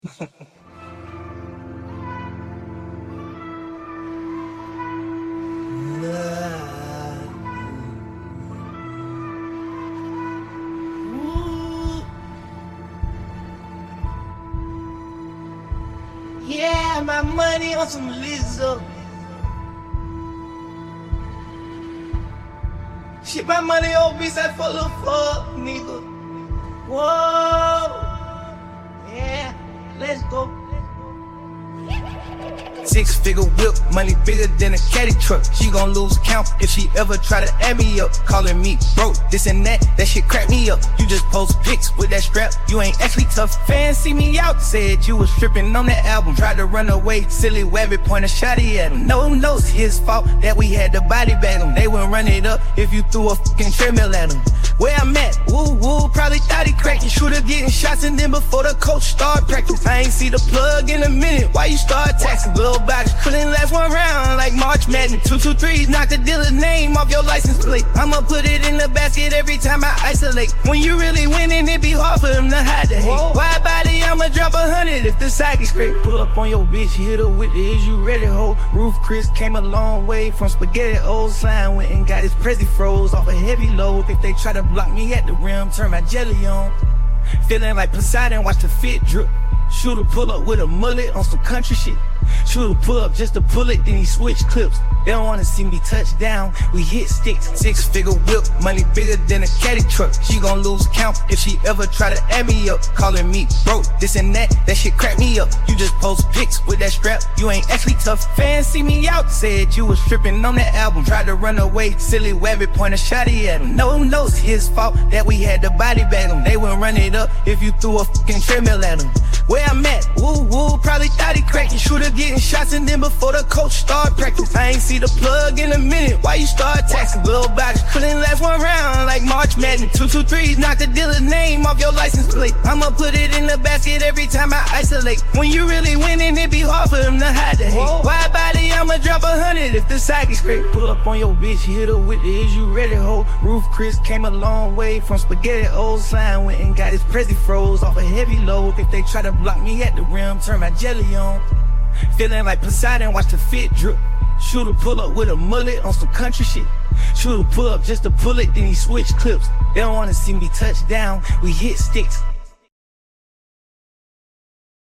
Yeah, my money on some Lizzo. Shit, my money on beats that full of fuck, nigga. Whoa. Yeah, let's go. Six-figure whip, money bigger than a caddy truck. She gon' lose count if she ever try to add me up. Calling me broke, this and that shit crack me up. You just post pics with that strap, you ain't actually tough. Fans see me out, said you was stripping on that album. Tried to run away, silly wabbit, point a shotty at him. No one knows his fault that we had to body bag him. They wouldn't run it up if you threw a fucking treadmill at him. Where I'm at, woo woo, probably thought he cracked. Shooter getting shots and then before the coach start practice. I ain't see the plug in a minute, why you start taxing? Little bodies couldn't last one round like March Madness. 223s knock the dealer's name off your license plate. I'ma put it in the basket every time I isolate. When you really winning, it be hard for them to hide the hate. Wide body, I'ma drop 100 if the side is great. Pull up on your bitch, hit her with the is you ready, ho? Roof Chris came a long way from spaghetti. Old slime went and got his Prezi froze off a heavy load. If they try to block me at the rim, turn my jelly on. Feeling like Poseidon, watch the fit drip. Shooter pull up with a mullet on some country shit. Shooter pull up just to pull it, then he switch clips. They don't wanna see me touch down, we hit sticks. Six-figure whip, money bigger than a caddy truck. She gon' lose count if she ever try to add me up. Calling me broke, this and that shit crack me up. You just post pics with that strap, you ain't actually tough. Fans see me out, said you was stripping on that album. Tried to run away, silly wabbit, point a shotty at him. No one knows his fault that we had to body bag him. They wouldn't run it up if you threw a fucking treadmill at him. Where I'm at, woo woo, probably thought he cracked. Shooter getting shots and then before the coach start practice. I ain't see the plug in a minute, why you start taxing? Little bodies couldn't last one round like March Madness. 223s knock the dealer's name off your license plate. I'ma put it in the basket every time I isolate. When you really winning, it be hard for them to hide the hate. Wide body, I'ma drop 100 if the side is great. Pull up on your bitch, hit her with the is you ready, ho? Roof Chris came a long way from spaghetti. Old slime went and got his Prezi froze off a heavy load. If they try to block me at the rim, turn my jelly on. Feeling like Poseidon, watch the fit drip. Shooter pull up with a mullet on some country shit. Shooter pull up just to pull it, then he switch clips. They don't wanna see me touch down, we hit sticks.